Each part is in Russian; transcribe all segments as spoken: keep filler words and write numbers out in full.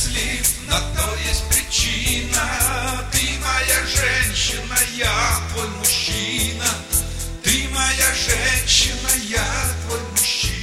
счастлив, на то есть причина. Ты моя женщина, я твой мужчина. Ты моя женщина, я твой мужчина.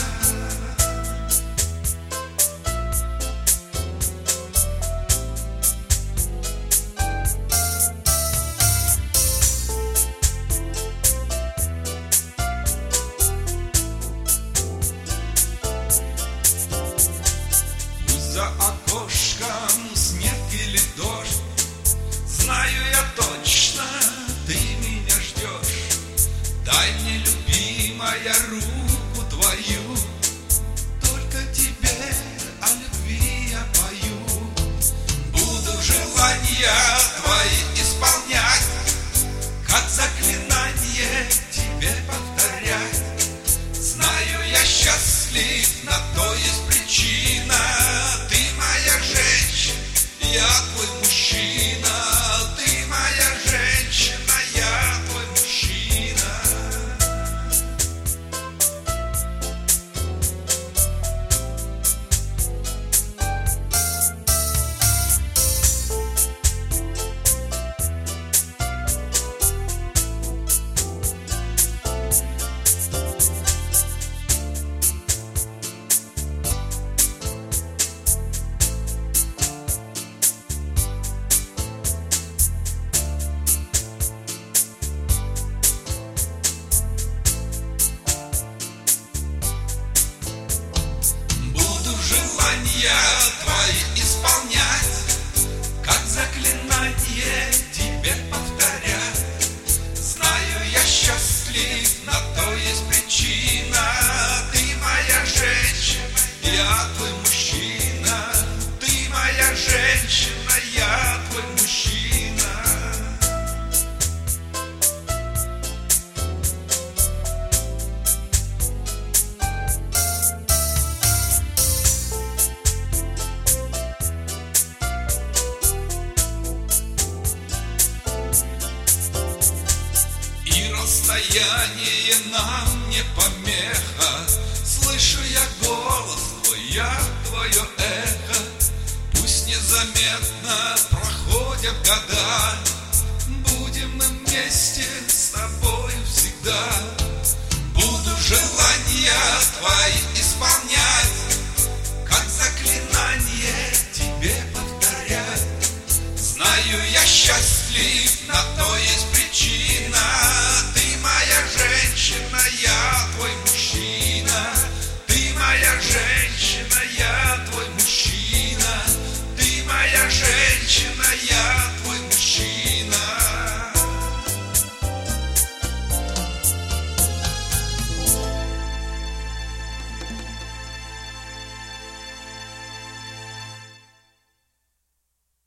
За окошком снег или дождь, знаю я точно, ты меня ждешь. Дай мне, любимая, руку твою, только тебе о любви я пою. Буду желания твои исполнять, как заклинание тебе повторять. Знаю я счастлив, на то есть причина. Ты моя женщина, я твой мужчина. Ты моя женщина, я твой мужчина. Желания твои исполнять, как заклинание тебе повторять. Знаю я счастлив, на то есть причина. Ты моя женщина, я твой мужчина. Ты моя женщина, я твой мужчина. Расстояние нам не помеха. Слышу я голос твой, я твое эхо. Пусть незаметно проходят года, будем мы вместе с тобою всегда. Буду желания твои